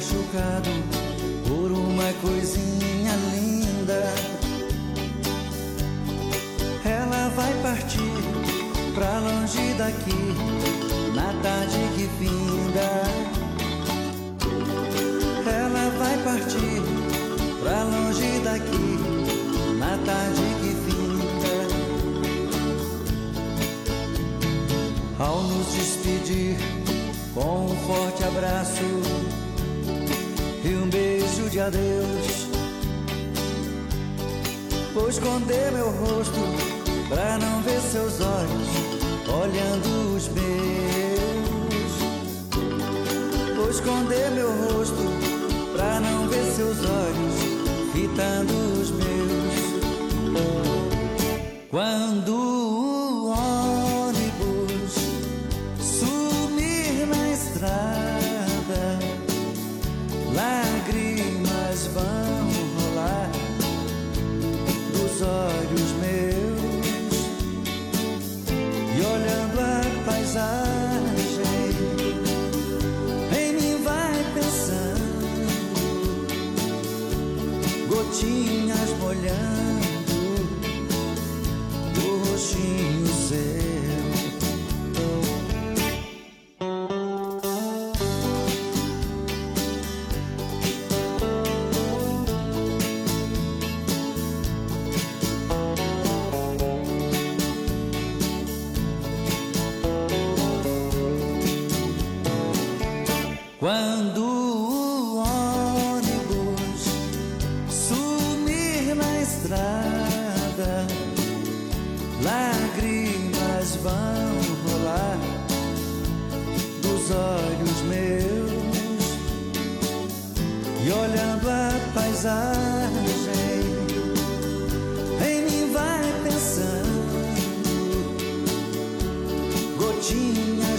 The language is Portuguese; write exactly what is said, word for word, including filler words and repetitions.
machucado por uma coisinha linda. Ela vai partir pra longe daqui na tarde que finda. Ela vai partir pra longe daqui na tarde que finda. Ao nos despedir com um forte abraço e um beijo de adeus, vou esconder meu rosto pra não ver seus olhos olhando os meus. Vou esconder meu rosto pra não ver seus olhos fitando os meus. Quando o ônibus sumir na estrada, lágrimas vão rolar dos olhos meus, e olhando a paisagem em mim vai pensando, gotinhas molhando o rostinho seu. Quando o ônibus sumir na estrada, lágrimas vão rolar dos olhos meus, e olhando a paisagem em mim vai pensando, gotinha